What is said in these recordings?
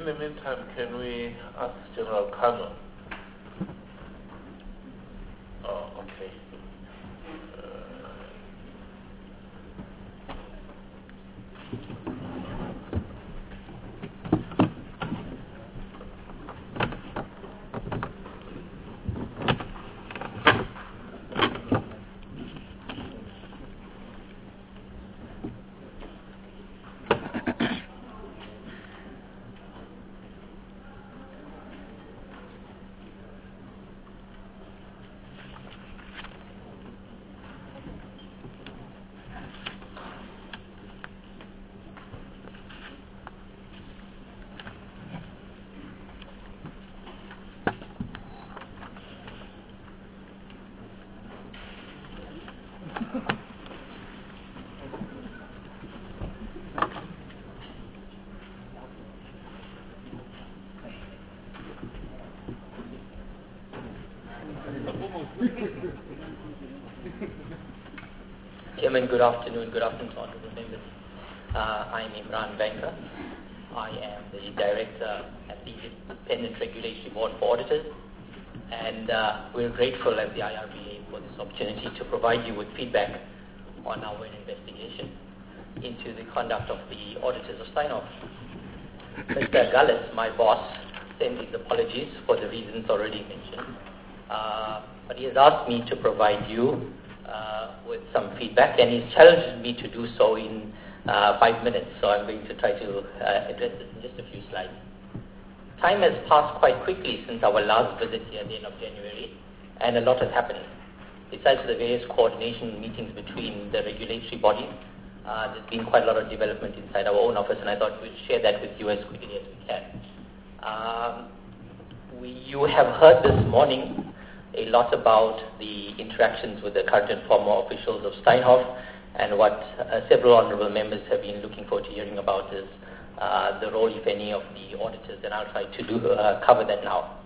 In the meantime, can we ask General Kano? Oh, okay. Chairman, good afternoon to honorable members. I'm Imran Banker. I am the Director at the Independent Regulatory Board for Auditors, and we're grateful as the IRBA for this opportunity to provide you with feedback on our investigation into the conduct of the auditors of Steinhoff. Mr. Gullis, my boss, sent his apologies for the reasons already mentioned, but he has asked me to provide you with some feedback, and he's challenged me to do so in 5 minutes, so I'm going to try to address this in just a few slides. Time has passed quite quickly since our last visit here at the end of January, and a lot has happened. Besides the various coordination meetings between the regulatory bodies, there's been quite a lot of development inside our own office, and I thought we'd share that with you as quickly as we can. You have heard this morning a lot about the interactions with the current and former officials of Steinhoff, and what several honourable members have been looking forward to hearing about is the role, if any, of the auditors, and I'll try to cover that now.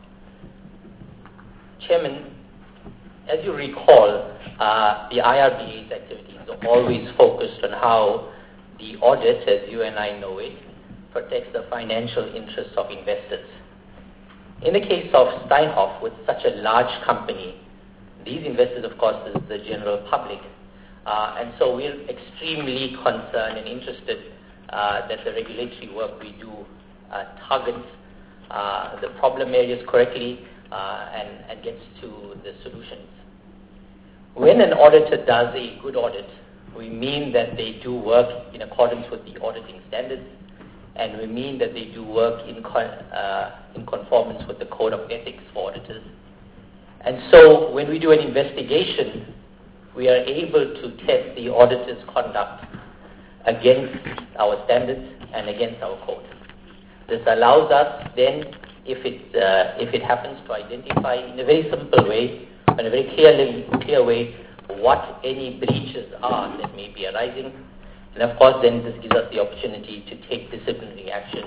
Chairman, as you recall, the IRBA's activities are always focused on how the audit, as you and I know it, protects the financial interests of investors. In the case of Steinhoff, with such a large company, these investors, of course, is the general public. And so we're extremely concerned and interested that the regulatory work we do targets the problem areas correctly and gets to the solutions. When an auditor does a good audit, we mean that they do work in accordance with the auditing standards, and we mean that they do work in conformance with the Code of Ethics for auditors. And so when we do an investigation, we are able to test the auditor's conduct against our standards and against our code. This allows us then, if it happens, to identify in a very simple way, in a very clear way, what any breaches are that may be arising. And of course, then this gives us the opportunity to take disciplinary action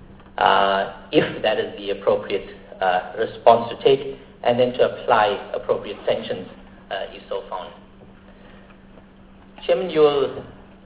if that is the appropriate response to take, and then to apply appropriate sanctions if so found. Chairman, you will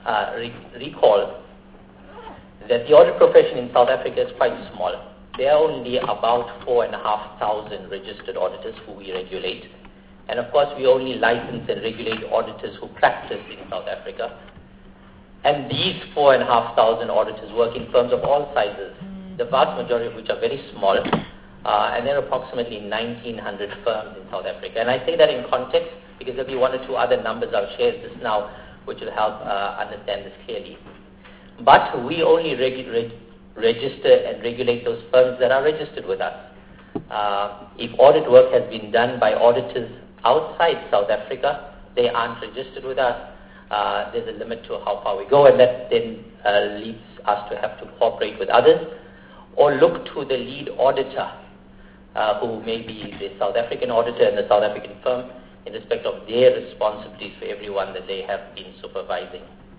recall that the audit profession in South Africa is quite small. There are only about 4,500 registered auditors who we regulate. And of course, we only license and regulate auditors who practice in South Africa. And these 4,500 auditors work in firms of all sizes, the vast majority of which are very small, and there are approximately 1,900 firms in South Africa. And I say that in context because there'll be one or two other numbers I'll share just now which will help understand this clearly. But we only register and regulate those firms that are registered with us. If audit work has been done by auditors outside South Africa, they aren't registered with us. There's a limit to how far we go, and that then leads us to have to cooperate with others or look to the lead auditor, who may be the South African auditor and the South African firm in respect of their responsibilities for everyone that they have been supervising.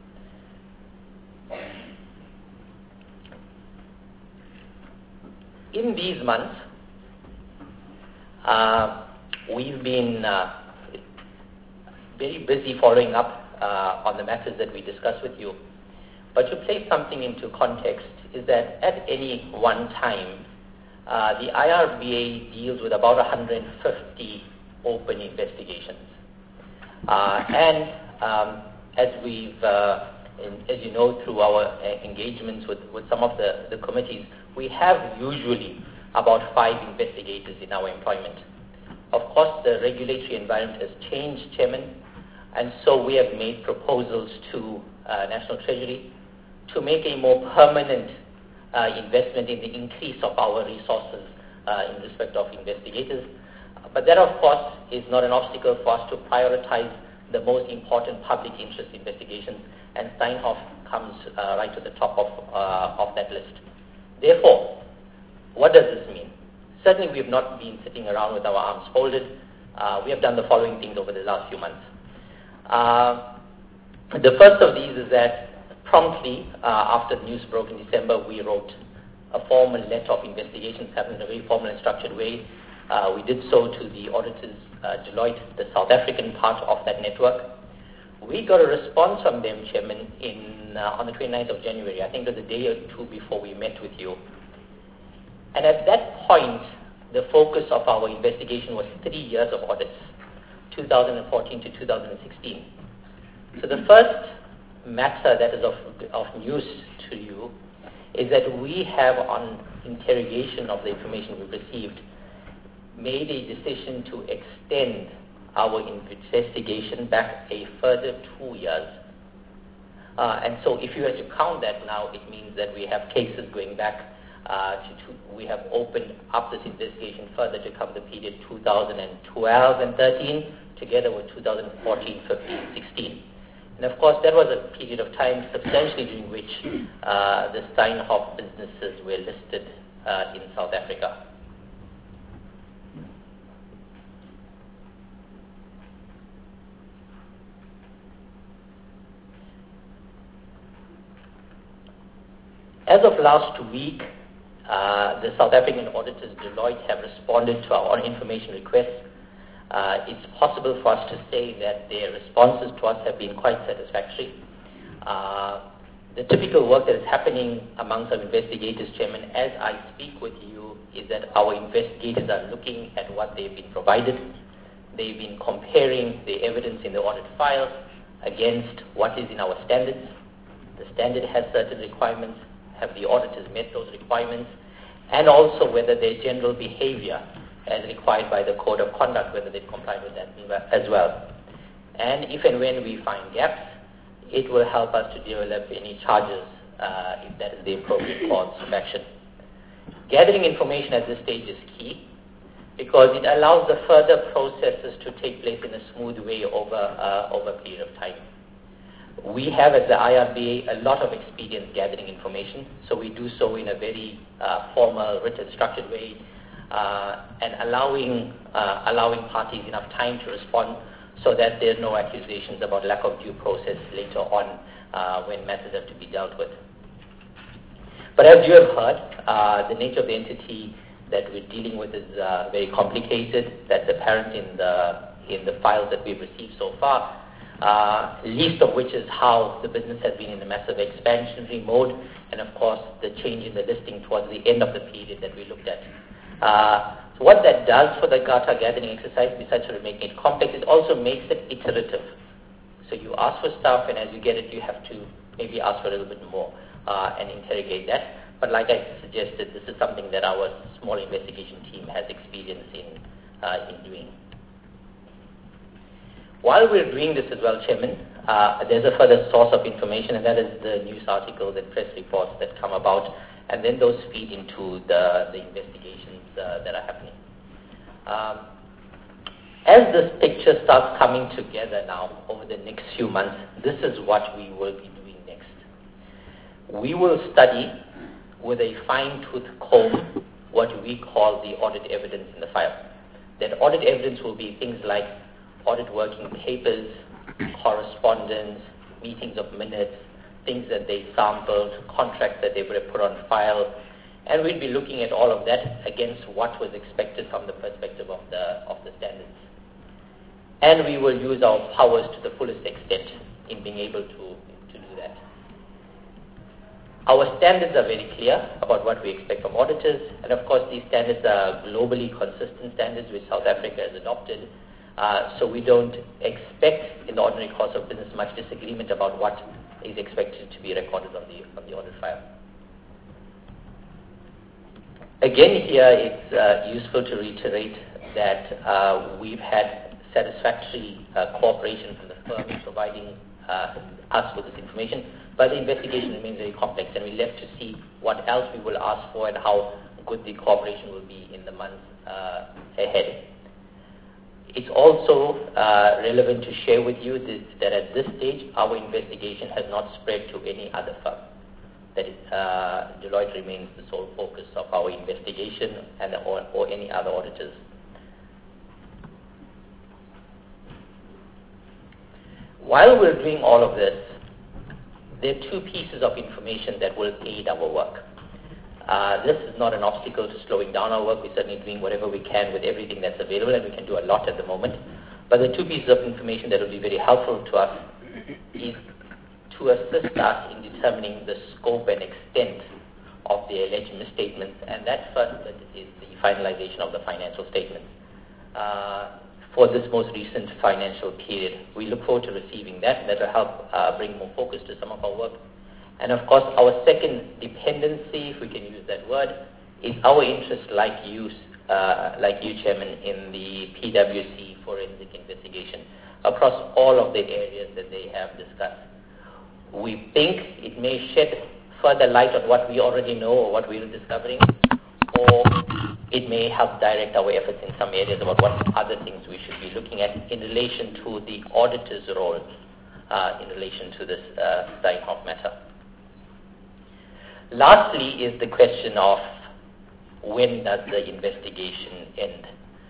In these months, we've been very busy following up on the matters that we discussed with you. But to place something into context is that at any one time, the IRBA deals with about 150 open investigations. As you know, through our engagements with some of the committees, we have usually about 5 investigators in our employment. Of course, the regulatory environment has changed, Chairman, and so we have made proposals to National Treasury to make a more permanent investment in the increase of our resources in respect of investigators. But that, of course, is not an obstacle for us to prioritize the most important public interest investigations, and Steinhoff comes right to the top of that list. Therefore, what does this mean? Certainly, we have not been sitting around with our arms folded. We have done the following things over the last few months. The first of these is that promptly after the news broke in December, we wrote a formal letter of investigations happened in a very formal and structured way. We did so to the auditors, Deloitte, the South African part of that network. We got a response from them, Chairman, on the 29th of January. I think it was a day or two before we met with you. And at that point, the focus of our investigation was 3 years of audits, 2014 to 2016. So the first matter that is of news to you is that we have, on interrogation of the information we've received, made a decision to extend our investigation back a further 2 years. And so if you were to count that now, it means that we have cases going back we have opened up this investigation further to cover the period 2012 and 13, together with 2014, 15, 16. And of course, that was a period of time substantially during which the Steinhoff businesses were listed in South Africa. As of last week, the South African auditors, Deloitte, have responded to our information requests. It's possible for us to say that their responses to us have been quite satisfactory. The typical work that is happening amongst our investigators, Chairman, as I speak with you, is that our investigators are looking at what they've been provided. They've been comparing the evidence in the audit file against what is in our standards. The standard has certain requirements. Have the auditors met those requirements? And also whether their general behavior as required by the Code of Conduct, whether they comply with that as well. And if and when we find gaps, it will help us to develop any charges if that is the appropriate course of action. Gathering information at this stage is key because it allows the further processes to take place in a smooth way over a period of time. We have, as the IRBA, a lot of experience gathering information, so we do so in a very formal, written, structured way, and allowing parties enough time to respond so that there are no accusations about lack of due process later on when matters have to be dealt with. But as you have heard, the nature of the entity that we're dealing with is very complicated. That's apparent in the files that we've received so far. Least of which is how the business has been in a massive expansionary mode, and of course the change in the listing towards the end of the period that we looked at. So what that does for the data gathering exercise, besides sort of making it complex, it also makes it iterative. So you ask for stuff, and as you get it, you have to maybe ask for a little bit more and interrogate that. But like I suggested, this is something that our small investigation team has experience in doing. While we're doing this as well, Chairman, there's a further source of information, and that is the news articles and press reports that come about, and then those feed into the investigations that are happening. As this picture starts coming together now over the next few months, this is what we will be doing next. We will study with a fine-tooth comb what we call the audit evidence in the file. That audit evidence will be things like audit working papers, correspondence, meetings of minutes, things that they sampled, contracts that they would have put on file, and we'd be looking at all of that against what was expected from the perspective of the standards. And we will use our powers to the fullest extent in being able to do that. Our standards are very clear about what we expect from auditors, and of course these standards are globally consistent standards which South Africa has adopted, so we don't expect in the ordinary course of business much disagreement about what is expected to be recorded on the audit file. Again here it's useful to reiterate that we've had satisfactory cooperation from the firm in providing us with this information, but the investigation remains very complex, and we're left to see what else we will ask for and how good the cooperation will be in the months ahead. It's also relevant to share with you that at this stage, our investigation has not spread to any other firm. That Deloitte remains the sole focus of our investigation or any other auditors. While we're doing all of this, there are two pieces of information that will aid our work. This is not an obstacle to slowing down our work. We're certainly doing whatever we can with everything that's available, and we can do a lot at the moment. But the two pieces of information that will be very helpful to us is to assist us in determining the scope and extent of the alleged misstatements, and that first is the finalization of the financial statements. For this most recent financial period, we look forward to receiving that, and that will help bring more focus to some of our work. And of course, our second dependency, if we can use that word, is our interest, like you, Chairman, in the PwC forensic investigation across all of the areas that they have discussed. We think it may shed further light on what we already know or what we're discovering, or it may help direct our efforts in some areas about what other things we should be looking at in relation to the auditor's role in relation to this Steinhoff matter. Lastly is the question of when does the investigation end?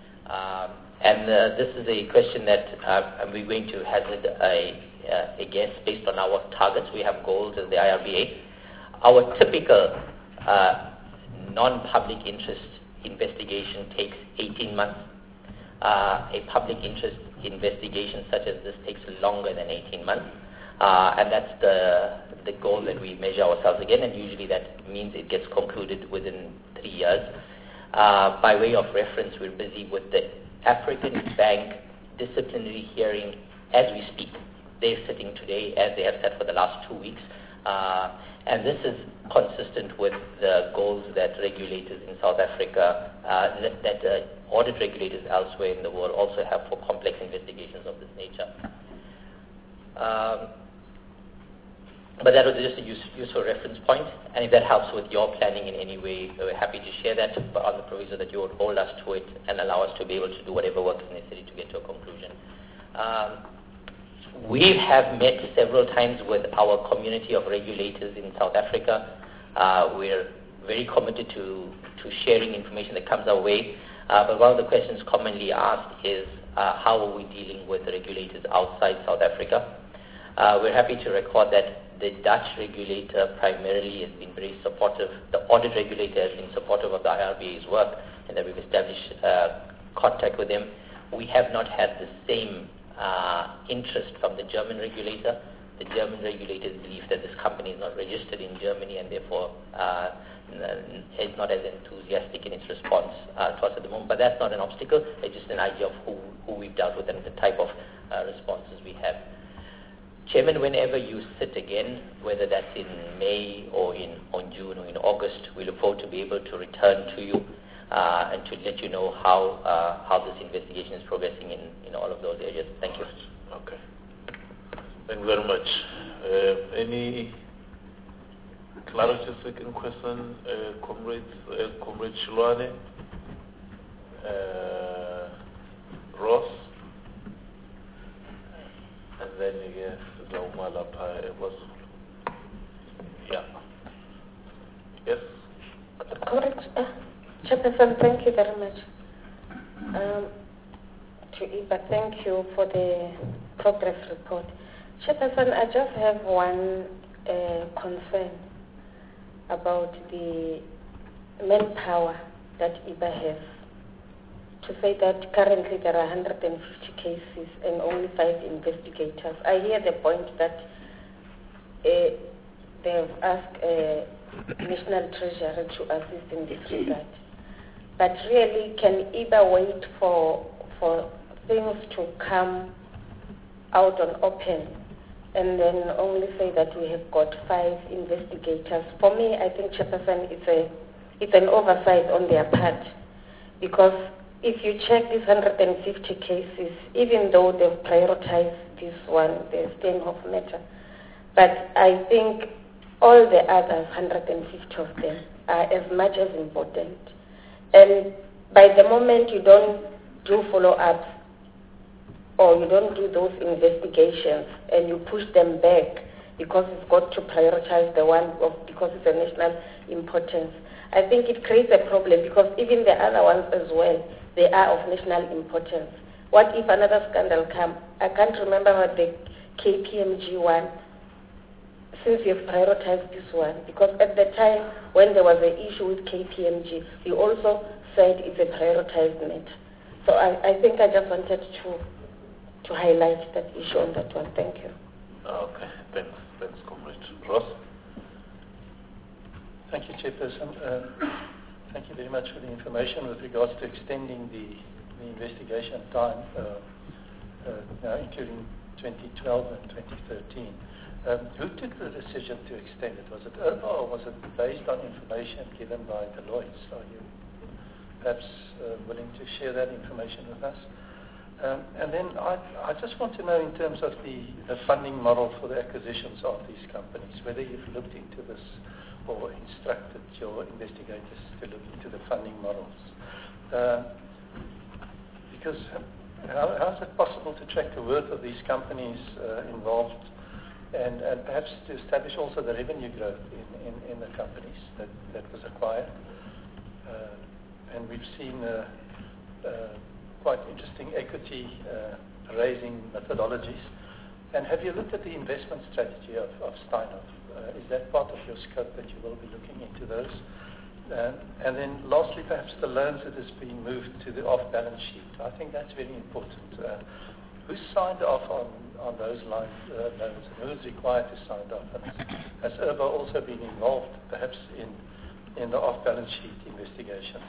This is a question that we're going to hazard a guess based on our targets. We have goals as the IRBA. Our typical non-public interest investigation takes 18 months. A public interest investigation such as this takes longer than 18 months. And that's the goal that we measure ourselves again, and usually that means it gets concluded within 3 years. By way of reference, we're busy with the African Bank disciplinary hearing as we speak. They're sitting today as they have sat for the last 2 weeks. And this is consistent with the goals that regulators in South Africa, that audit regulators elsewhere in the world also have for complex investigations of this nature. But that was just a useful reference point, and if that helps with your planning in any way, we're happy to share that, but on the proviso that you would hold us to it and allow us to be able to do whatever work is necessary to get to a conclusion. We have met several times with our community of regulators in South Africa. We're very committed to sharing information that comes our way, but one of the questions commonly asked is how are we dealing with regulators outside South Africa? We're happy to record that the Dutch regulator primarily has been very supportive. The audit regulator has been supportive of the IRBA's work, and that we've established contact with them. We have not had the same interest from the German regulator. The German regulators believe that this company is not registered in Germany and therefore is not as enthusiastic in its response to us at the moment. But that's not an obstacle. It's just an idea of who we've dealt with and the type of responses we have. Chairman, whenever you sit again, whether that's in May or in June or in August, we look forward to be able to return to you and to let you know how this investigation is progressing in all of those areas. Thank you. Okay. Thank you very much. Any clarity second question, Comrade Shilwane? Ross? And then yes, yeah. Yes? Correct. Chairperson, thank you very much. To Eva, thank you for the progress report. Chairperson, I just have one concern about the manpower that Eva has. To say that currently there are 150 cases and only 5 investigators. I hear the point that they've asked National Treasury to assist in this regard. But really, can either wait for things to come out on open and then only say that we have got 5 investigators? For me, I think, Chairperson, it's an oversight on their part, because if you check these 150 cases, even though they've prioritized this one, the Steenhoff matter, but I think all the others, 150 of them, are as much as important. And by the moment you don't do follow-ups or you don't do those investigations and you push them back because it's got to prioritize the one because it's a national importance, I think it creates a problem, because even the other ones as well, they are of national importance. What if another scandal comes? I can't remember what the KPMG one, since you've prioritized this one, because at the time when there was an issue with KPMG, you also said it's a prioritized matter. So I think I just wanted to highlight that issue on that one. Thank you. Okay, thanks, Comrade. Ross? Thank you, Chairperson. Thank you very much for the information with regards to extending the investigation time, including 2012 and 2013. Who took the decision to extend it? Was it IRBA, or was it based on information given by Deloitte? Are you perhaps willing to share that information with us? And then I just want to know, in terms of the funding model for the acquisitions of these companies, whether you've looked into this or instructed your investigators to look into the funding models. Because how is it possible to track the worth of these companies involved, and perhaps to establish also the revenue growth in the companies that was acquired? And we've seen quite interesting equity raising methodologies. And have you looked at the investment strategy of Steinhoff? Is that part of your scope that you will be looking into those? And then lastly, perhaps the loans that has been moved to the off-balance sheet. I think that's very important. Who signed off on those loans, and who is required to sign off? And has IRBA also been involved, perhaps, in the off-balance sheet investigations?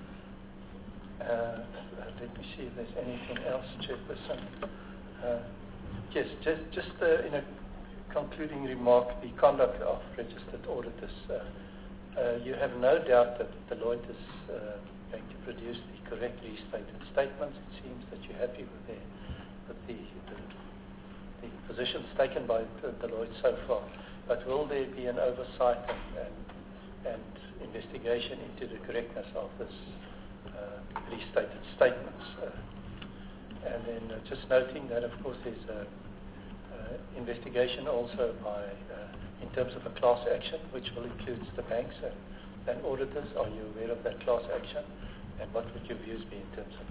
Let me see if there's anything else, Chairperson. Yes, just in a concluding remark, the conduct of registered auditors. You have no doubt that Deloitte is going to produce the correct restated statements. It seems that you're happy with the positions taken by Deloitte so far. But will there be an oversight and investigation into the correctness of this restated statements? And then just noting that, of course, there's an investigation also by, in terms of a class action, which will include the banks and auditors. Are you aware of that class action? And what would your views be in terms of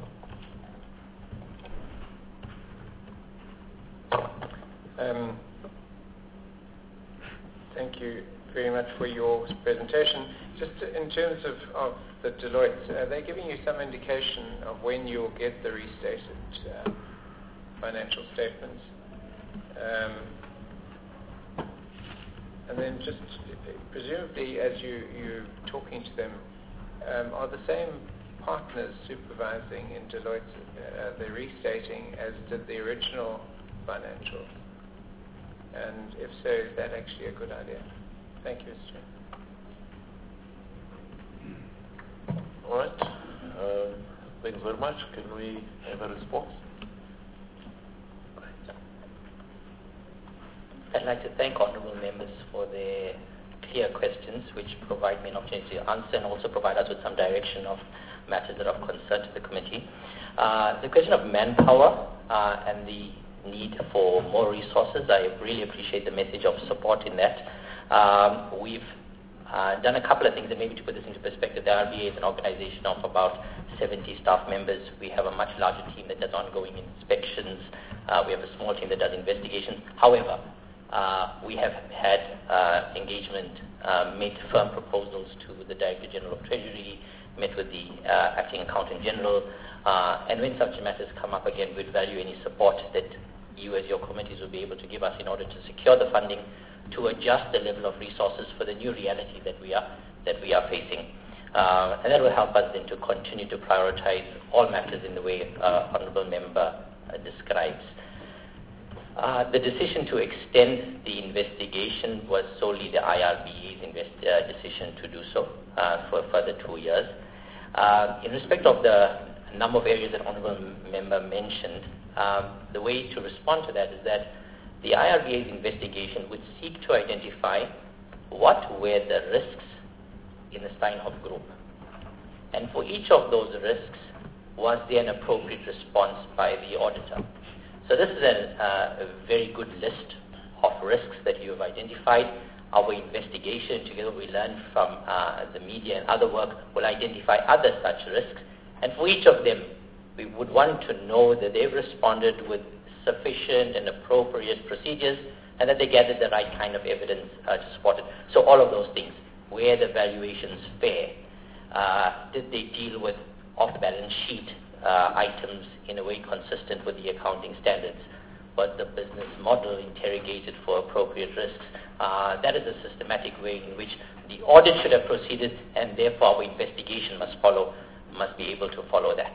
that? Thank you very much for your presentation. Just in terms of the Deloitte, are they giving you some indication of when you'll get the restated financial statements? And then just presumably, as you're talking to them, are the same partners supervising in Deloitte the restating as did the original financial? And if so, is that actually a good idea? Thank you, Mr. Chair. All right. Thanks very much. Can we have a response? I'd like to thank honourable members for their clear questions, which provide me an opportunity to answer and also provide us with some direction of matters that are of concern to the committee. The question of manpower and the need for more resources, I really appreciate the message of support in that. We've done a couple of things, and maybe to put this into perspective, the RBA is an organization of about 70 staff members. We have a much larger team that does ongoing inspections. We have a small team that does investigations. However, we have had engagement, made firm proposals to the Director General of Treasury, met with the Acting Accountant General, and when such matters come up again, we'd value any support that you as your committees will be able to give us in order to secure the funding to adjust the level of resources for the new reality that we are facing. And that will help us then to continue to prioritize all matters in the way Honourable Member describes. The decision to extend the investigation was solely the IRBA's decision to do so for a further 2 years. In respect of the number of areas that Honourable Member mentioned, the way to respond to that is that the IRBA's investigation would seek to identify what were the risks in the Steinhoff Group. And for each of those risks, was there an appropriate response by the auditor? So this is a very good list of risks that you have identified. Our investigation, together we learned from the media and other work, will identify other such risks. And for each of them, we would want to know that they've responded with sufficient and appropriate procedures and that they gathered the right kind of evidence to support it. So all of those things. Were the valuations fair? Did they deal with off-balance sheet items in a way consistent with the accounting standards? Was the business model interrogated for appropriate risks? That is a systematic way in which the audit should have proceeded, and therefore our investigation must be able to follow that.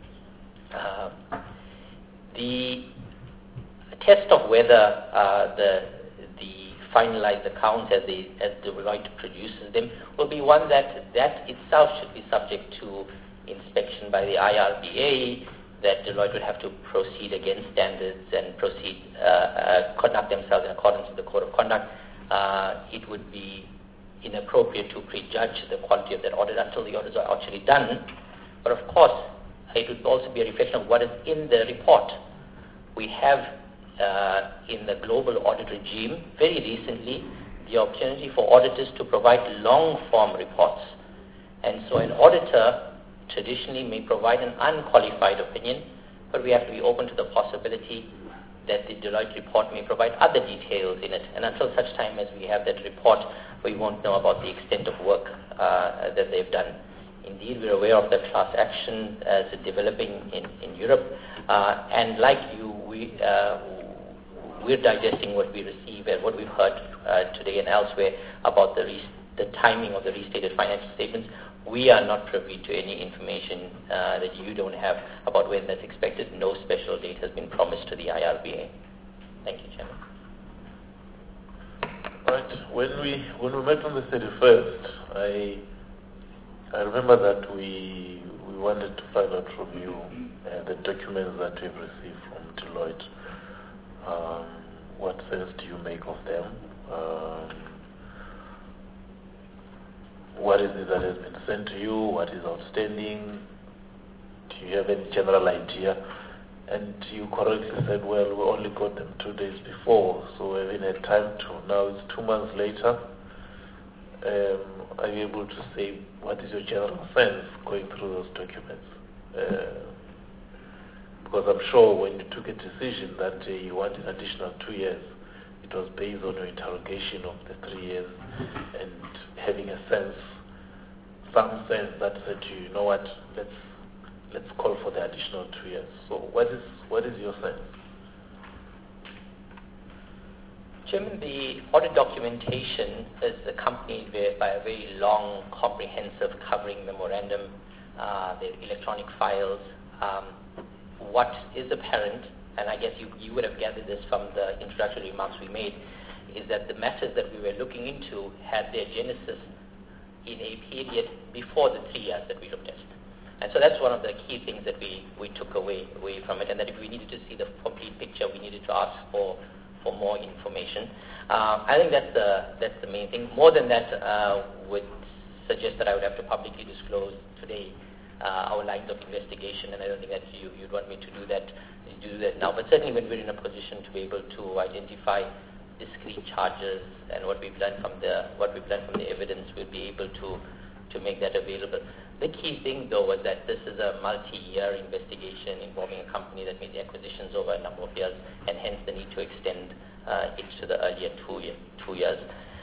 The test of whether the finalized accounts as Deloitte produces them will be one that itself should be subject to inspection by the IRBA, that Deloitte would have to proceed against standards and conduct themselves in accordance with the Code of Conduct. It would be inappropriate to prejudge the quality of that audit until the audits are actually done. But of course, it would also be a reflection of what is in the report. We have in the global audit regime, very recently, the opportunity for auditors to provide long-form reports. And so an auditor traditionally may provide an unqualified opinion, but we have to be open to the possibility that the Deloitte report may provide other details in it. And until such time as we have that report, we won't know about the extent of work that they've done. Indeed, we're aware of the class action as developing in Europe. And like you, we're digesting what we receive and what we've heard today and elsewhere about the timing of the restated financial statements. We are not privy to any information that you don't have about when that's expected. No special date has been promised to the IRBA. Thank you, Chairman. Right. When we met on the 31st, I remember that we wanted to find out from you the documents that we've received from Deloitte. What sense do you make of them? What is it that has been sent to you? What is outstanding? Do you have any general idea? And you correctly said, well, we only got them 2 days before, so we haven't had time to. Now it's 2 months later. Are you able to say what is your general sense going through those documents? Because I'm sure when you took a decision that you want an additional 2 years, it was based on your interrogation of the 3 years and having a sense, some sense that said to you, you know what, let's call for the additional 2 years. So what is your sense? Chairman, the audit documentation is accompanied by a very long, comprehensive covering memorandum, the electronic files. What is apparent, and I guess you would have gathered this from the introductory remarks we made, is that the matters that we were looking into had their genesis in a period before the 3 years that we looked at. And so that's one of the key things that we took away from it, and that if we needed to see the complete picture, we needed to ask for more information. I think that's the main thing. More than that, would suggest that I would have to publicly disclose today our lines of investigation, and I don't think that you'd want me to do that now. But certainly when we're in a position to be able to identify discrete charges and what we've learned from the evidence, we'll be able to make that available. The key thing, though, was that this is a multi-year investigation involving a company that made the acquisitions over a number of years, and hence the need to extend it to the earlier 2 years.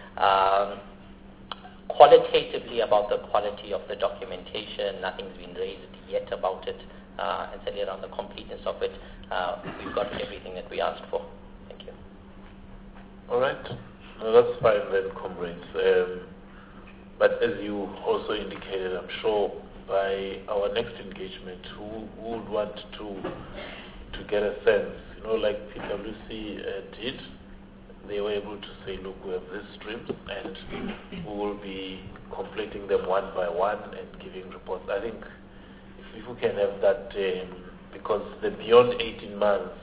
Qualitatively, about the quality of the documentation, nothing's been raised yet about it, and certainly around the completeness of it, we've got everything that we asked for. Thank you. All right. No, that's fine then, comrades. But as you also indicated, I'm sure by our next engagement, who would want to get a sense, like PwC did, they were able to say, look, we have these streams, and we will be completing them one by one and giving reports. I think if we can have that, because the beyond 18 months,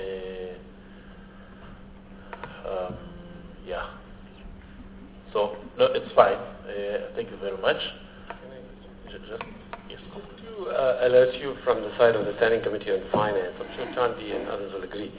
yeah. So, no, it's fine. Thank you very much. Yes. To alert you from the side of the Standing Committee on Finance, I'm sure Tanvi and others will agree.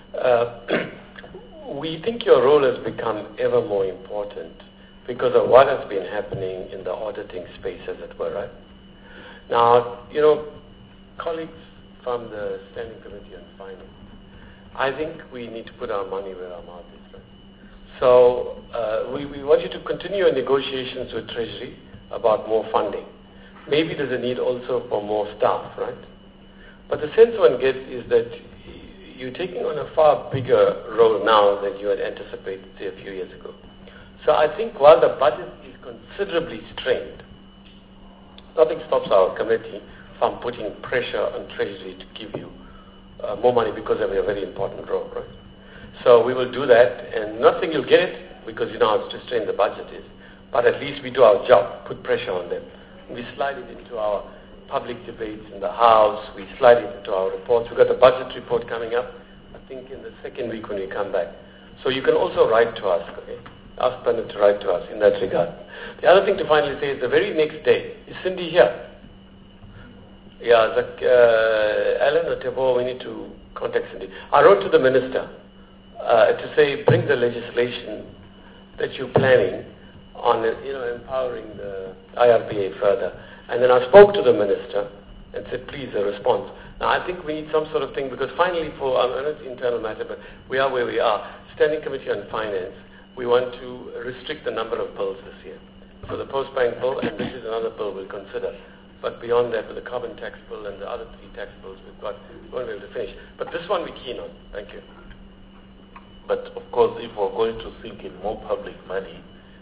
We think your role has become ever more important because of what has been happening in the auditing space, as it were, right? Now, colleagues from the Standing Committee on Finance, I think we need to put our money where our mouth is, right? So we want you to continue your negotiations with Treasury about more funding. Maybe there's a need also for more staff, right? But the sense one gets is that you're taking on a far bigger role now than you had anticipated, say, a few years ago. So I think while the budget is considerably strained, nothing stops our committee from putting pressure on Treasury to give you more money because they have a very important role, right? So we will do that, and not saying you'll get it because you know how strained the budget is, but at least we do our job, put pressure on them. We slide it into our public debates in the House, we slide it into our reports. We've got the budget report coming up, I think in the second week when we come back. So you can also write to us, okay? Ask Bernard to write to us in that regard. The other thing to finally say is the very next day, is Cindy here? Yeah, Alan or Tebo, we need to contact Cindy. I wrote to the Minister to say bring the legislation that you're planning on empowering the IRBA further. And then I spoke to the Minister and said, please, a response. Now, I think we need some sort of thing, because finally, I know it's an internal matter, but we are where we are. Standing Committee on Finance, we want to restrict the number of bills this year. So the Post-Bank Bill, and this is another bill we'll consider. But beyond that, with the carbon tax bill and the other 3 tax bills we won't be able to finish. But this one we're keen on. Thank you. But of course, if we're going to sink in more public money,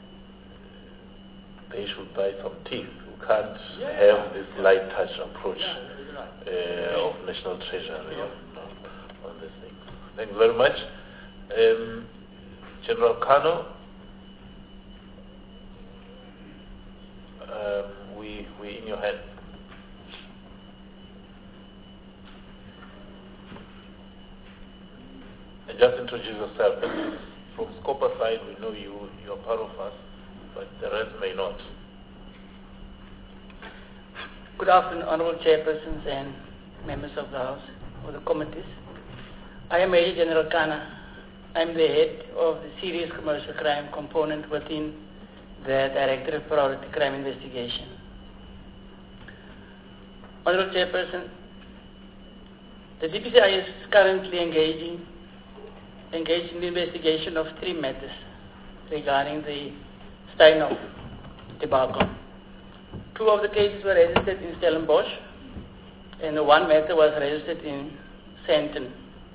they should buy some teeth. We can't have this light touch approach of National Treasury on this thing. Thank you very much. General Kano, we're in your hands. And just introduce yourself. From Scopa side, we know you are part of us, but the rest may not. Good afternoon, Honorable Chairpersons and members of the House or the committees. I am Major General Kana. I'm the head of the Serious Commercial Crime component within the Directorate of Priority Crime Investigation. Honorable Chairperson, the DPCI is currently engaged in the investigation of 3 matters regarding the Steinhoff debacle. 2 of the cases were registered in Stellenbosch, and 1 matter was registered in Sandton.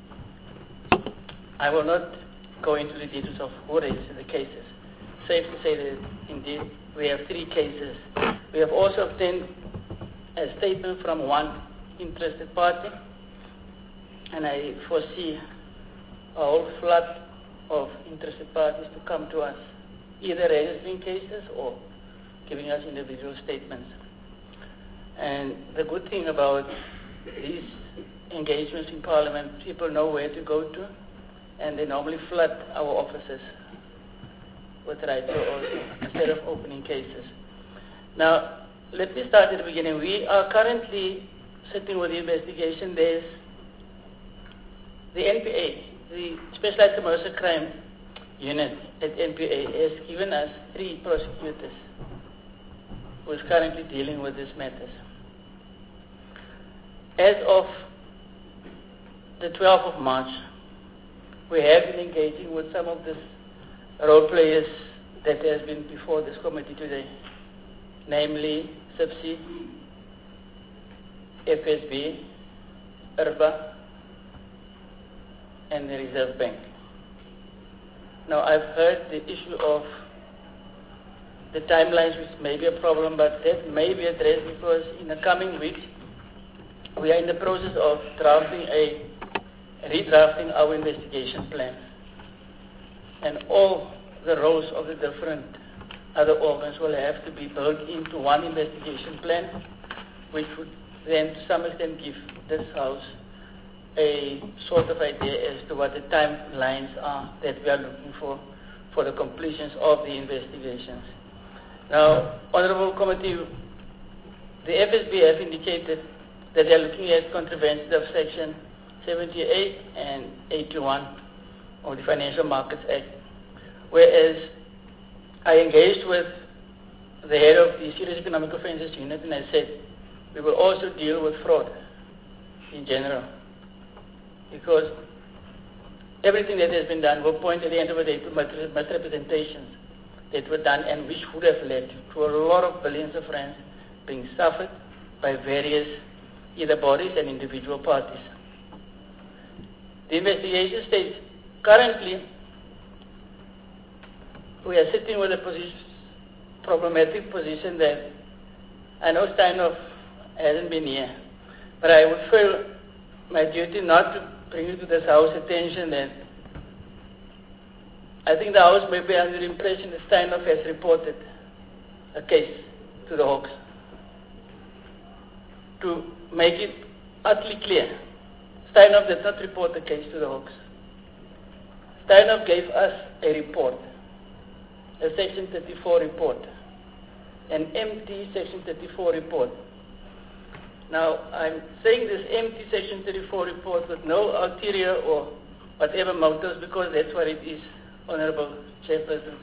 I will not go into the details of who registered the cases. Safe to say that indeed we have 3 cases. We have also obtained a statement from 1 interested party, and I foresee a whole flood of interested parties to come to us, either registering cases or giving us individual statements. And the good thing about these engagements in Parliament, people know where to go to, and they normally flood our offices with right to also, instead of opening cases. Now, let me start at the beginning. We are currently sitting with the investigation. There's the NPA, the Specialized Commercial Crime Unit at NPA, has given us 3 prosecutors who is currently dealing with these matters. As of the 12th of March, we have been engaging with some of these role players that has been before this committee today, namely SIPSI, FSB, IRBA, and the Reserve Bank. Now, I've heard the issue of the timelines, which may be a problem, but that may be addressed because in the coming weeks, we are in the process of redrafting our investigation plan. And all the roles of the different other organs will have to be built into one investigation plan, which would then to some extent give this House a sort of idea as to what the timelines are that we are looking for the completions of the investigations. Now, Honorable Committee, the FSB have indicated that they are looking at contraventions of Section 78 and 81 of the Financial Markets Act, whereas I engaged with the head of the Serious Economic Offences Unit and I said we will also deal with fraud in general, because everything that has been done will point at the end of the day to misrepresentations that were done and which would have led to a lot of billions of rands being suffered by various either bodies and individual parties. The investigation states currently we are sitting with a problematic position that I know Steinhoff hasn't been here, but I would feel my duty not to bring it to this House attention that I think the House may be under the impression that Steinhoff has reported a case to the Hawks. To make it utterly clear, Steinhoff did not report the case to the Hawks. Steinhoff gave us a report, a Section 34 report, an empty Section 34 report. Now, I'm saying this empty Section 34 report with no ulterior or whatever motives because that's what it is, Honorable Chairperson.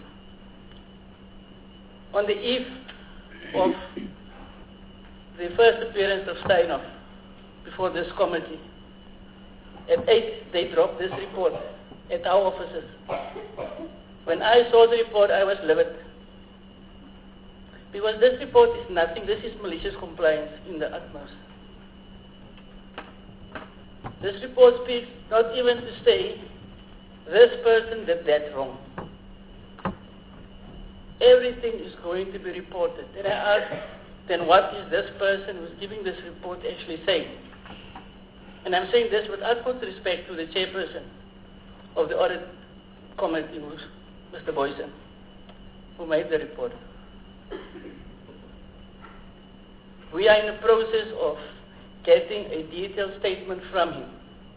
On the eve of the first appearance of Steinhoff before this committee, at 8 they dropped this report at our offices. When I saw the report, I was livid. Because this report is nothing, this is malicious compliance in the utmost. This report speaks not even to say, this person did that wrong. Everything is going to be reported. And I ask, then what is this person who's giving this report actually saying? And I'm saying this with utmost respect to the chairperson of the audit committee, who's Mr. Boyson, who made the report. We are in the process of getting a detailed statement from him.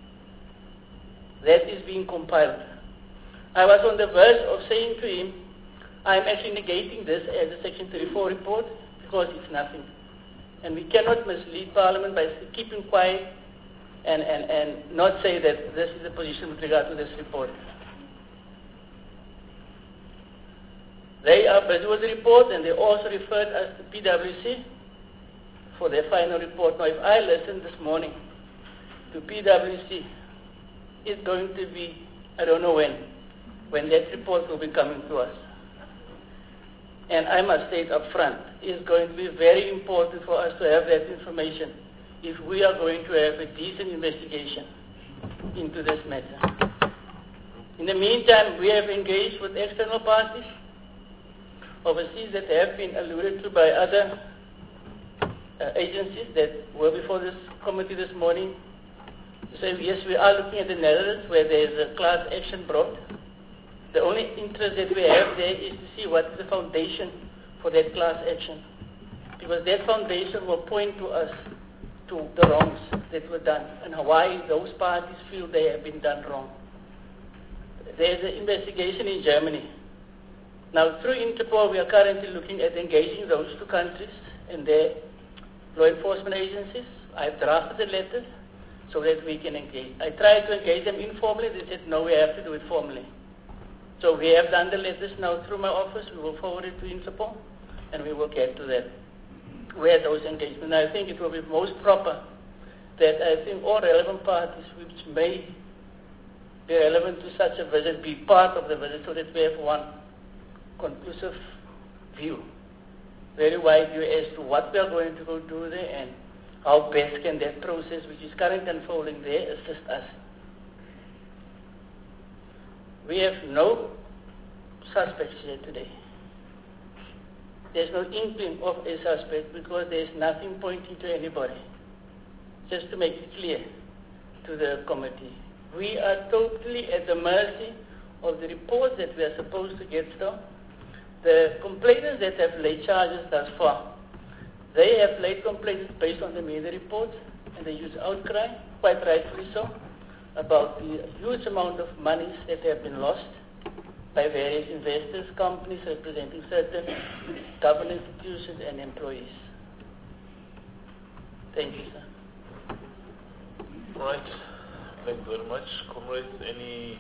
That is being compiled. I was on the verge of saying to him, I'm actually negating this as a Section 34 report because it's nothing. And we cannot mislead Parliament by keeping quiet and not say that this is the position with regard to this report. They are busy with the report and they also referred us to PwC for their final report. Now, if I listen this morning to PwC, it's going to be, I don't know when that report will be coming to us. And I must state up front, it's going to be very important for us to have that information if we are going to have a decent investigation into this matter. In the meantime, we have engaged with external parties overseas that have been alluded to by other agencies that were before this committee this morning. So yes, we are looking at the Netherlands where there is a class action brought. The only interest that we have there is to see what is the foundation for that class action. Because that foundation will point to us to the wrongs that were done and why those parties feel they have been done wrong. There is an investigation in Germany. Now, through Interpol, we are currently looking at engaging those two countries and their law enforcement agencies. I've drafted the letters so that we can engage. I tried to engage them informally. They said, no, we have to do it formally. So we have done the letters now through my office. We will forward it to Interpol, and we will get to that, where those engagements. I think it will be most proper that I think all relevant parties which may be relevant to such a visit be part of the visit so that we have one conclusive view, very wide view as to what we are going to go do there and how best can that process, which is currently unfolding there, assist us. We have no suspects here today. There's no inkling of a suspect because there's nothing pointing to anybody. Just to make it clear to the committee, we are totally at the mercy of the reports that we are supposed to get from. The complainants that have laid charges thus far, they have laid complaints based on the media reports, and they use outcry, quite rightfully so, about the huge amount of monies that have been lost by various investors, companies representing certain government institutions and employees. Thank you, sir. All right. Thanks very much. Comrades, any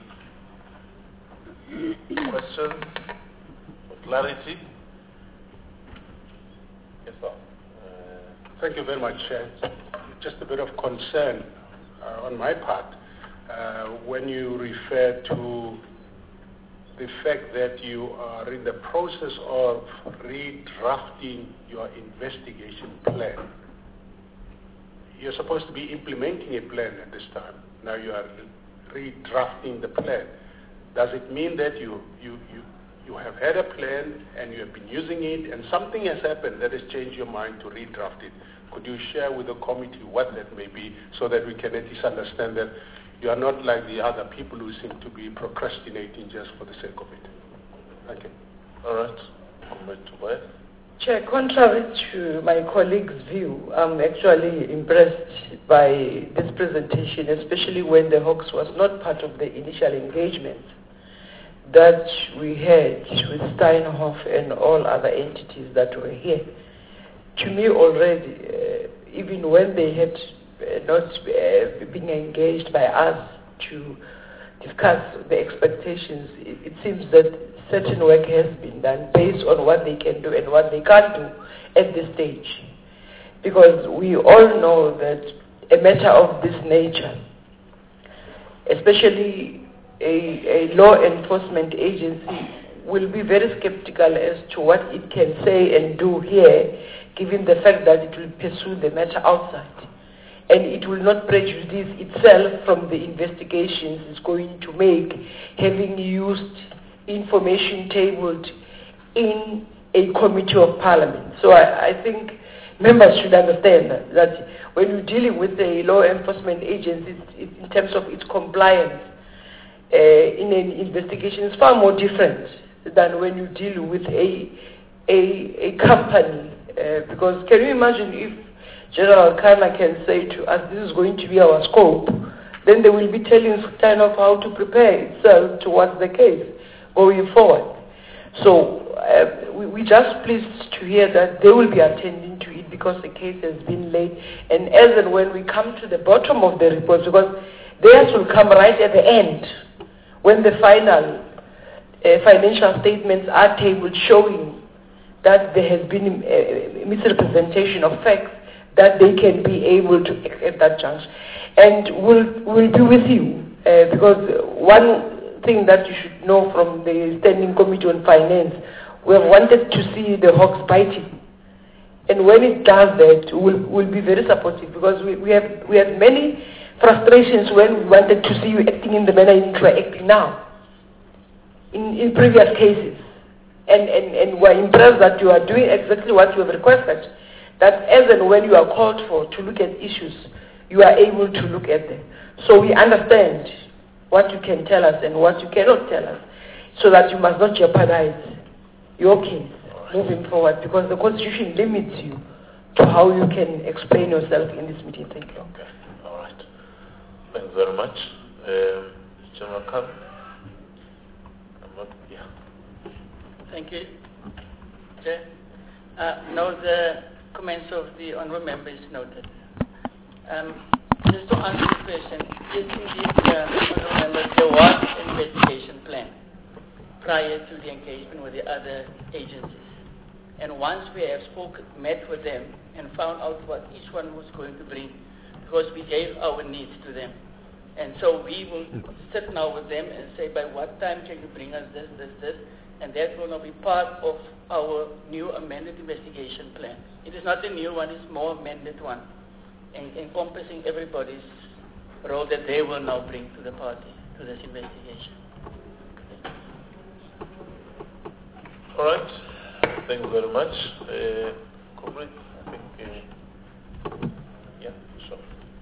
questions or clarity? Yes, sir. Thank you very much. Just a bit of concern on my part when you refer to the fact that you are in the process of redrafting your investigation plan. You're supposed to be implementing a plan at this time. Now you are redrafting the plan. Does it mean that you have had a plan and you have been using it and something has happened that has changed your mind to redraft it? Could you share with the committee what that may be so that we can at least understand that you are not like the other people who seem to be procrastinating just for the sake of it? Thank you. All right. Comrade Tobias. Chair, contrary to my colleague's view, I'm actually impressed by this presentation, especially when the Hawks was not part of the initial engagement that we had with Steinhoff and all other entities that were here. To me already, even when they had not been engaged by us to discuss the expectations, it seems that certain work has been done based on what they can do and what they can't do at this stage. Because we all know that a matter of this nature, especially a law enforcement agency, will be very skeptical as to what it can say and do here, given the fact that it will pursue the matter outside. And it will not prejudice itself from the investigations it's going to make, having used information tabled in a committee of parliament. So I think members should understand that when you're dealing with a law enforcement agency, in terms of its compliance in an investigation, is far more different than when you deal with a company. Because can you imagine if General Kana can say to us, this is going to be our scope, then they will be telling Steinhoff how to prepare itself towards the case going forward. So we just pleased to hear that they will be attending to it because the case has been laid. And as and when we come to the bottom of the report, because theirs will come right at the end, when the final financial statements are tabled showing that there has been a misrepresentation of facts, that they can be able to at that juncture. And we'll be with you because one thing that you should know from the Standing Committee on Finance, we have wanted to see the Hawks biting. And when it does that, we'll be very supportive because we have many frustrations when we wanted to see you acting in the manner in which you are acting now in previous cases. And we're impressed that you are doing exactly what you have requested, that as and when you are called for to look at issues, you are able to look at them. So we understand what you can tell us and what you cannot tell us, so that you must not jeopardize your case moving forward, because the Constitution limits you to how you can explain yourself in this meeting. Thank you. Okay. All right. Thanks very much. General Khan? Yeah. Thank you, Chair. Now the comments of the honourable member is noted. Just to answer the question, yes, indeed, honourable member, there was an investigation plan prior to the engagement with the other agencies. And once we have met with them and found out what each one was going to bring, because we gave our needs to them. And so we will sit now with them and say, by what time can you bring us this, and that will now be part of our new amended investigation plan. It is not a new one, it's more amended one, encompassing everybody's role that they will now bring to the party, to this investigation. All right. Thank you very much. Comrade, I think, yeah, sure.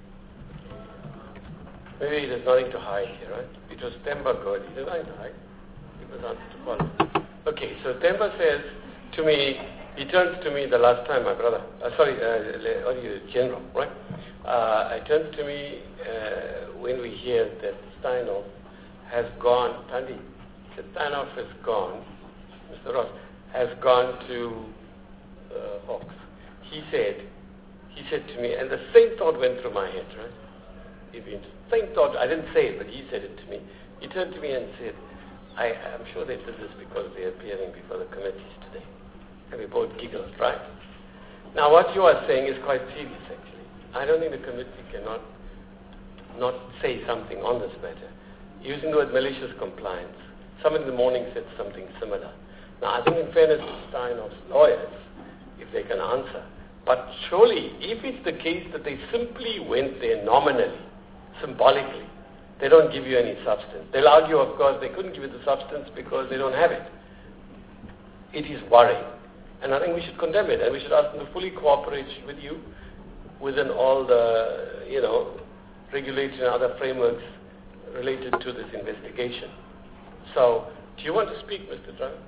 Maybe there's nothing to hide here, right? It was Temba God. There's nothing to hide. It was answered to follow. Okay, so Temba says to me, he turns to me the last time, my brother, General, right? He turns to me when we hear that Steinhoff has gone, Tandi, that Steinhoff has gone, Mr. Ross, has gone to Hawks. He said to me, and the same thought went through my head, right? Same thought, I didn't say it, but he said it to me. He turned to me and said, I'm sure they did this because they're appearing before the committees today. And we both giggled, right? Now what you are saying is quite serious, actually. I don't think the committee cannot not say something on this matter. Using the word malicious compliance, someone in the morning said something similar. Now I think in fairness to Steinhoff's lawyers, if they can answer, but surely if it's the case that they simply went there nominally, symbolically, they don't give you any substance. They'll argue, of course, they couldn't give you the substance because they don't have it. It is worrying. And I think we should condemn it, and we should ask them to fully cooperate with you within all the, regulatory and other frameworks related to this investigation. So, do you want to speak, Mr. Drago?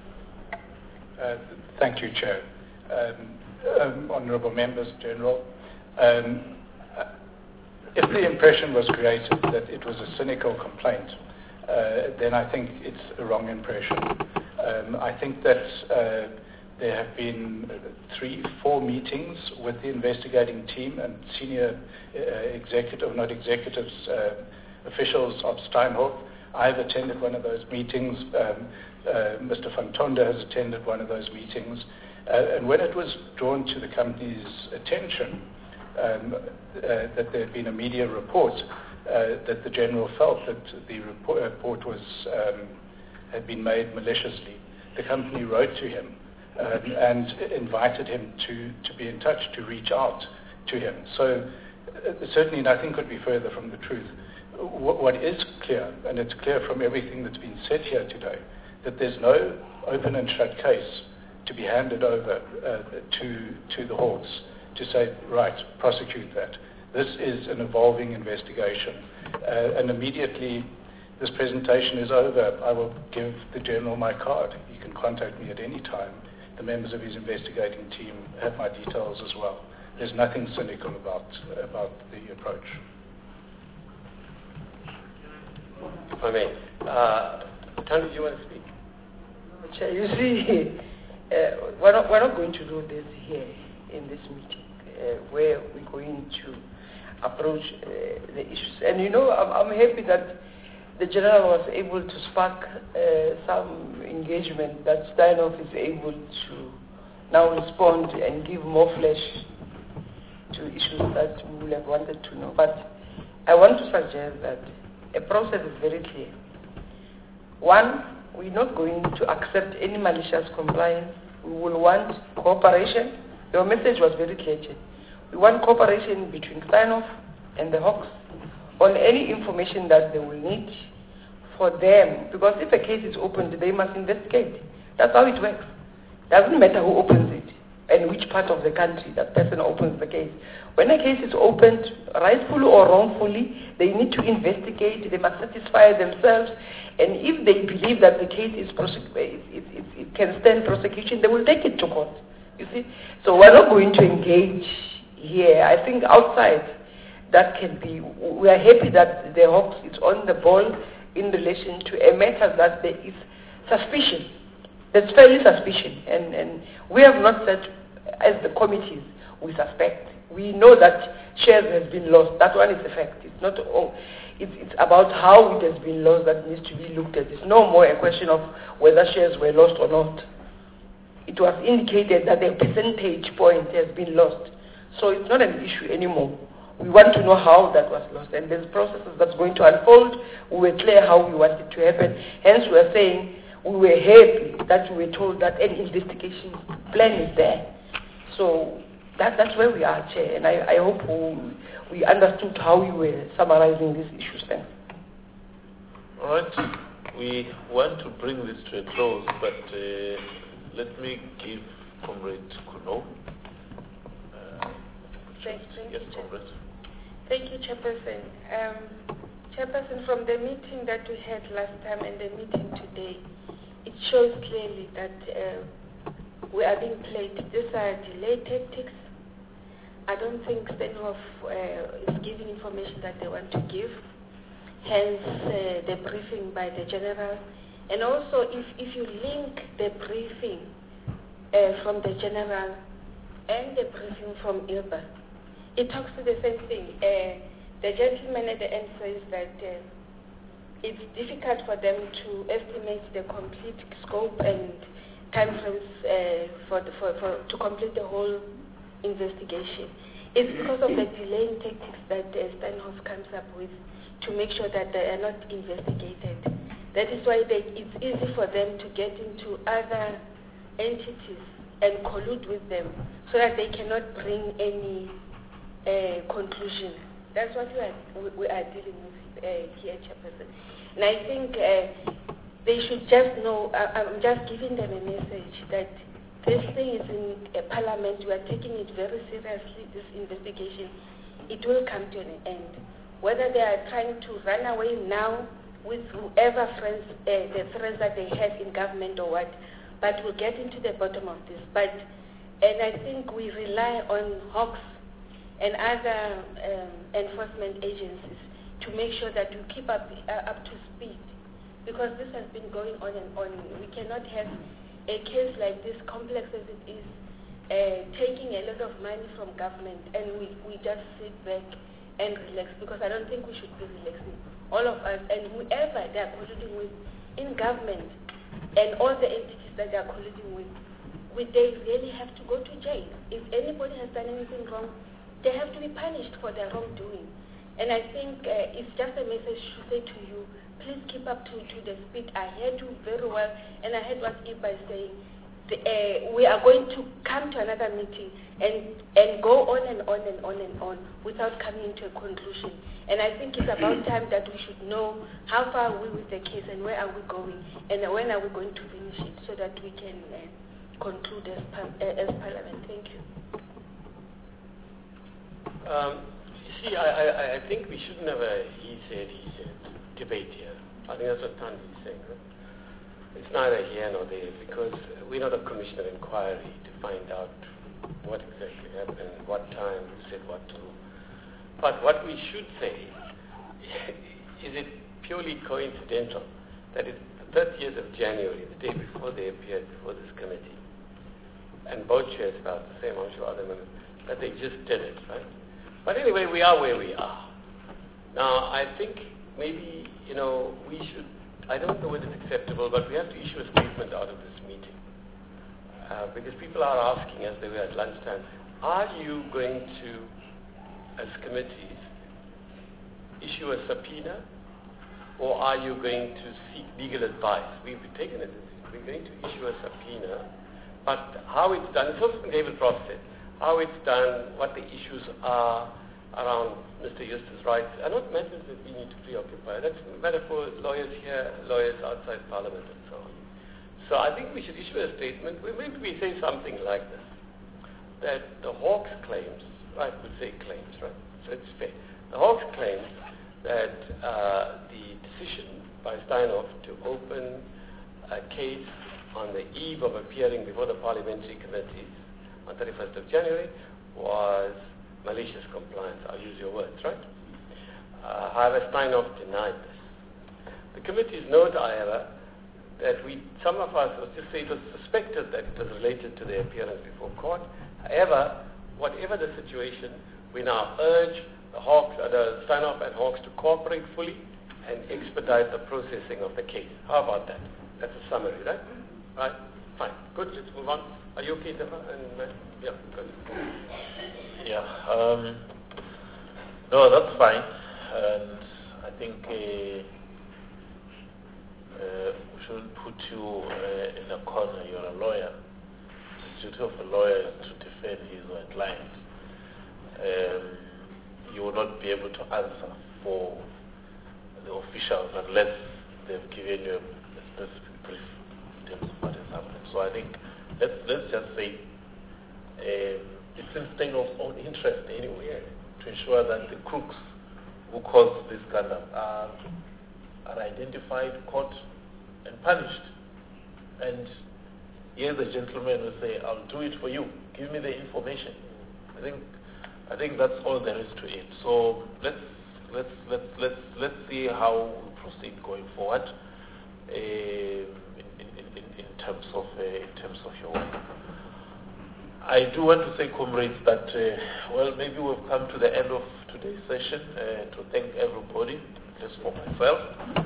Thank you, Chair. Honourable Members, General. If the impression was created that it was a cynical complaint, then I think it's a wrong impression. I think that there have been 3-4 meetings with the investigating team and senior officials of Steinhoff. I've attended one of those meetings. Mr. Van Tonde has attended one of those meetings. And when it was drawn to the company's attention that there had been a media report that the General felt that the report had been made maliciously, the company wrote to him and invited him to be in touch, to reach out to him. So certainly nothing could be further from the truth. What is clear, and it's clear from everything that's been said here today, that there's no open and shut case to be handed over to the Hawks to say, right, prosecute that. This is an evolving investigation. And immediately this presentation is over, I will give the General my card. He can contact me at any time. The members of his investigating team have my details as well. There's nothing cynical about the approach. If I may. Tony, do you want to speak? Chair, you see, we're not going to do this here in this meeting, where we're going to approach the issues. And I'm happy that the General was able to spark some engagement, that Steinhoff is able to now respond and give more flesh to issues that we would have wanted to know. But I want to suggest that a process is very clear. One, we're not going to accept any malicious compliance. We will want cooperation. Your message was very clear, Chair. We want cooperation between Steinhoff and the Hawks on any information that they will need for them. Because if a case is opened, they must investigate. That's how it works. Doesn't matter who opens it and which part of the country that person opens the case. When a case is opened, rightfully or wrongfully, they need to investigate. They must satisfy themselves. And if they believe that the case is it can stand prosecution, they will take it to court. You see? So we're not going to engage here. I think outside, that can be, we are happy that the Hawks is on the ball in relation to a matter that there is suspicion. There's fairly suspicion. And we have not said, as the committees, we suspect. We know that shares has been lost. That one is a fact. It's not all. It's about how it has been lost that needs to be looked at. It's no more a question of whether shares were lost or not. It was indicated that a percentage point has been lost. So it's not an issue anymore. We want to know how that was lost. And there's processes that's going to unfold. We were clear how we want it to happen. Hence, we are saying we were happy that we were told that an investigation plan is there. So that's where we are, Chair. And I hope we understood how we were summarizing these issues then. All right. We want to bring this to a close, but let me give Comrade Kuno. Thank Yes, you, Comrade. Thank you, Chairperson. Chairperson, from the meeting that we had last time and the meeting today, it shows clearly that we are being played. These are delay tactics. I don't think Steinhoff is giving information that they want to give, hence the briefing by the General. And also, if you link the briefing from the General and the briefing from ILBA, it talks to the same thing. The gentleman at the end says that it's difficult for them to estimate the complete scope and timeframes to complete the whole investigation. It's because of the delaying tactics that Steinhoff comes up with to make sure that they are not investigated. That is why it's easy for them to get into other entities and collude with them so that they cannot bring any conclusion. That's what we are dealing with here, Chairperson. And I think they should just know, I'm just giving them a message that this thing is in Parliament. We are taking it very seriously, this investigation. It will come to an end. Whether they are trying to run away now with whoever friends, the friends that they have in government or what, but we'll get into the bottom of this. And I think we rely on Hawks and other enforcement agencies to make sure that we keep up to speed, because this has been going on and on. We cannot have a case like this, complex as it is, taking a lot of money from government and we just sit back and relax, because I don't think we should be relaxing. All of us and whoever they are colluding with in government and all the entities that they are colluding with, they really have to go to jail. If anybody has done anything wrong, they have to be punished for their wrongdoing. And I think it's just a message to say to you, please keep up to the speed. I heard you very well, and I heard what Iba is saying. We are going to come to another meeting and go on and on and on and on without coming to a conclusion. And I think it's about time that we should know how far are we with the case and where are we going and when are we going to finish it so that we can conclude as Parliament. Thank you. You see, I think we shouldn't have a he said debate here. I think that's what Tanvi is saying, right? It's neither here nor there, because we're not a commission of inquiry to find out what exactly happened, what time, who said what to. But what we should say, is it purely coincidental that it's the 30th of January, the day before they appeared before this committee, and both chairs felt the same, I'm sure other members, that they just did it, right? But anyway, we are where we are. Now, I think maybe, we should, I don't know whether it's acceptable, but we have to issue a statement out of this meeting. Because people are asking, as they were at lunchtime, are you going to, as committees, issue a subpoena, or are you going to seek legal advice? We've taken a decision. We're going to issue a subpoena, but how it's done, it's also been able process. How it's done, what the issues are around Mr. Eustace's rights, are not matters that we need to preoccupy. That's a matter for lawyers here, lawyers outside Parliament, and so on. So I think we should issue a statement where maybe we say something like this, that the Hawks claims, right, we say claims, right, so it's fair. The Hawks claims that the decision by Steinhoff to open a case on the eve of appearing before the parliamentary committees on 31st of January was malicious compliance. I'll use your words, right? However, Steinhoff denied this. The committees note, however, that some of us, let's just say it was suspected that it was related to the appearance before court. However, whatever the situation, we now urge the Steinhoff and Hawks to cooperate fully and expedite the processing of the case. How about that? That's a summary, right? Right? Fine. Good. Let's move on. Are you okay, Deborah? Yeah, good. Yeah. No, that's fine. And I think we shouldn't put you in a corner. You're a lawyer. The duty of a lawyer is to defend his or her client. You will not be able to answer for the officials unless they've given you a specific brief in terms of what has happened. So I think let's just say it's in state of own interest anyway to ensure that the crooks who caused this scandal are identified, caught, and punished. And here the gentleman will say, "I'll do it for you. Give me the information." I think that's all there is to it. So let's see how we proceed going forward in terms of your work. I do want to say, comrades, that maybe we've come to the end of today's session. To thank everybody, just for myself,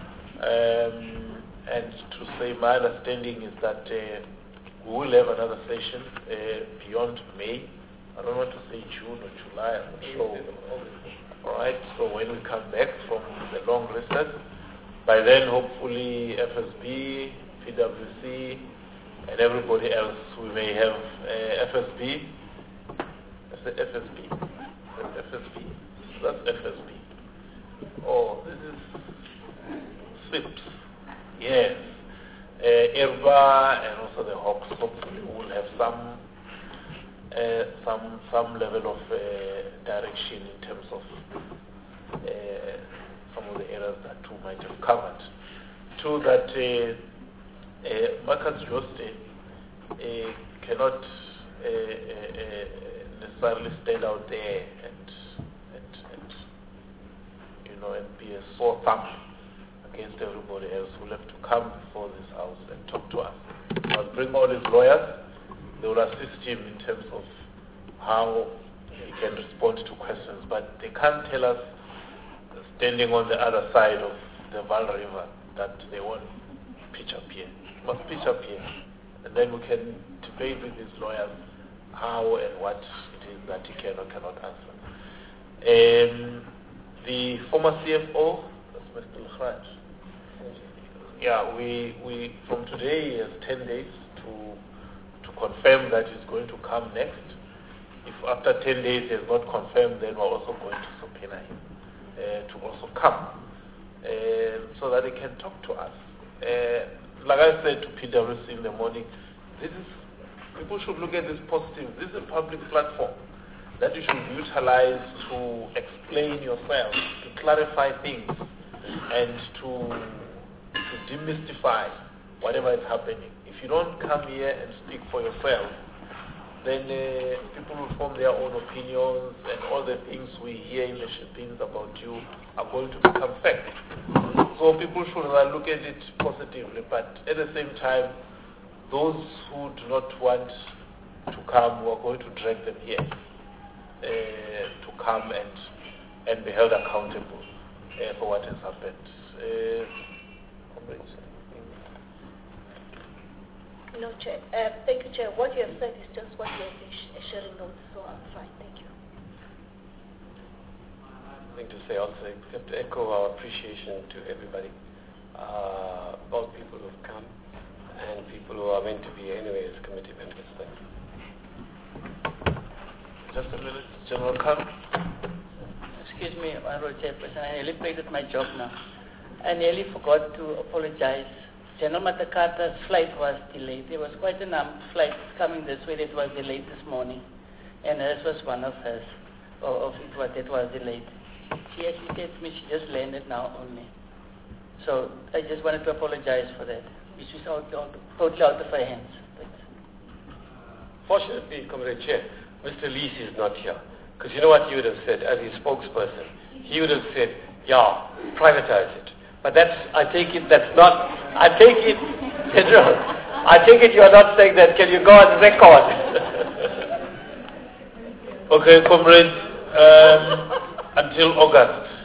and to say my understanding is that we will have another session beyond May. I don't want to say June or July, I'm not sure. All right, so when we come back from the long recess, by then hopefully FSB, PwC, and everybody else, we may have FSB. I said FSB. FSB. That's FSB. Oh, this is SIPS. Yes. IRBA and also the Hawks. Hopefully we will have some level of direction in terms of some of the areas that we might have covered. Two, that Marcus Jooste cannot necessarily stand out there and be a sore thumb against everybody else. Will have to come before this house and talk to us. I'll bring all his lawyers. They will assist him in terms of how he can respond to questions, but they can't tell us, standing on the other side of the Vaal River, that they won't pitch up here. Must pitch up here, and then we can debate with his lawyers how and what it is that he can or cannot answer. The former CFO, that's Mr. Lachraj. Yeah, we from today he has 10 days to confirm that he's going to come next. If after 10 days he has not confirmed, then we're also going to subpoena him to also come so that he can talk to us. Like I said to PwC in the morning, people should look at this positive. This is a public platform that you should utilize to explain yourself, to clarify things, and to demystify whatever is happening. If you don't come here and speak for yourself, then people will form their own opinions, and all the things we hear in the shippings about you are going to become fact. So people should look at it positively, but at the same time, those who do not want to come, we are going to drag them here to come and be held accountable for what has happened. No, Chair. Thank you, Chair. What you have said is just what you have been sharing notes, so I'm fine. Thank you. Nothing to say also, except to echo our appreciation to everybody, both people who have come and people who are meant to be anyway as committee members. Thank you. Just a minute, General Khan. Excuse me, Honorable Chairperson, I nearly played with my job now. I nearly forgot to apologize. General Matakata's flight was delayed. There was quite a number of flights coming this way that was delayed this morning. And this was one of hers, that was delayed. She actually said to me she just landed now only. So I just wanted to apologize for that. Which is totally out of her hands. Fortunately, Comrade Chair, Mr. Lees is not here. Because you know what he would have said as his spokesperson? He would have said, yeah, privatize it. But I take it General, I take it you are not saying that. Can you go on record? Okay, comrades, until August,